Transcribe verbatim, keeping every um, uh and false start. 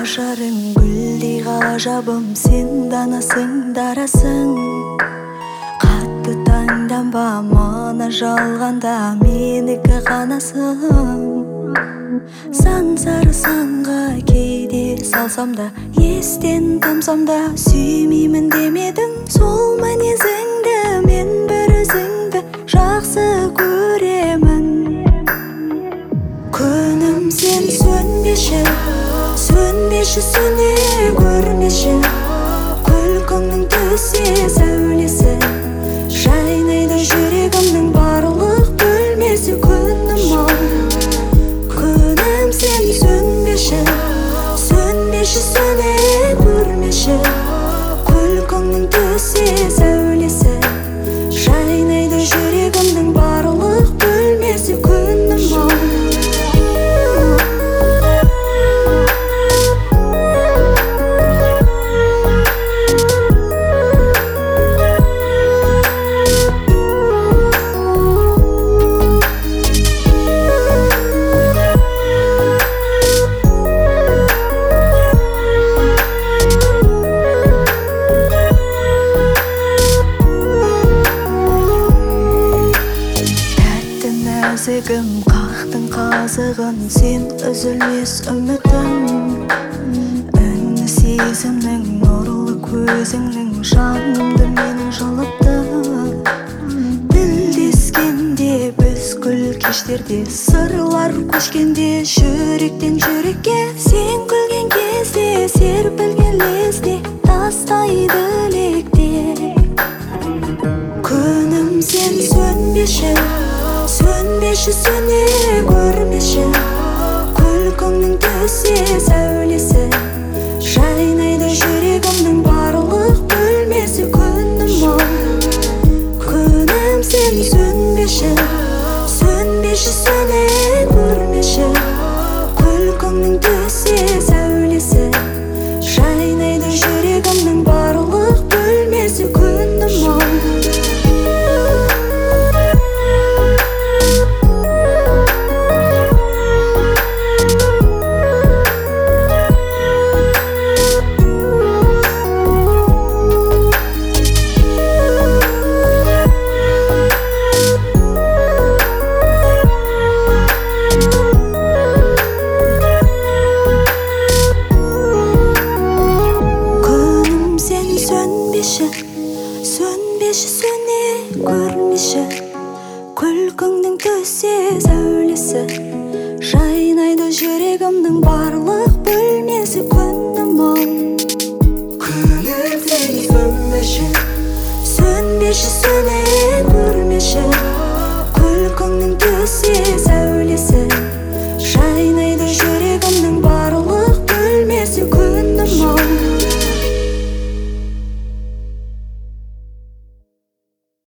ажарың гүлдей ғажабым, сен данасың, дарасың. Қатты таңданба, мана жалғанда менікі ғанасың. Сан сары санға кейде салсам да, естен тамсам да, сүймеймін демедің. Сол мінезіңді мен бір өзіңді жақсы көремін. Күнім сен сөнбеші, сөнбеші, сөне көрмеші. Күлкіңнің төсе сәулесі жайнайды жүрегімнің барлық бөлмесі. Күнім-ау, күнім сен сөнбеші, сөнбеші, сөне көрмеші. Күлкіңнің төсе сәулесі жайнайды жүрегімнің барлық бөлмесі. Күнім-ау, нәзігім, қақтың қазығын, сен үзілмес үмітім. Үнні сезімнің, нұрлы көзіңнің жанымды менің жылытты. Тілдескенде біз гүл кештерде, сырлар көшкенде жүректен жүрекке. Сен күлген кезде серпілген лезде тастайды лекте. Күнім сен сөнбеші, сөнбеші, сөне көрмеші. Күлкіңнің төсе сәулесі жайнайды жүрегімнің барлық бөлмесі. Күнім-ау, күнім сен сөнбеші, сөнбеші, сөне көрмеші. Күлкіңнің төсе сәулесі жайнайды жүрегімнің барлық бөлмесі. Күнім-ау, сөнбеші, сөне көрмеші. Күлкіңнің төсе сәулесі жайнайды жүрегімнің барлық бөлмесі. Күнім-ау, күнім сен сөнбеші, сөнбеші, сөне көрмеші. Күлкіңнің төсе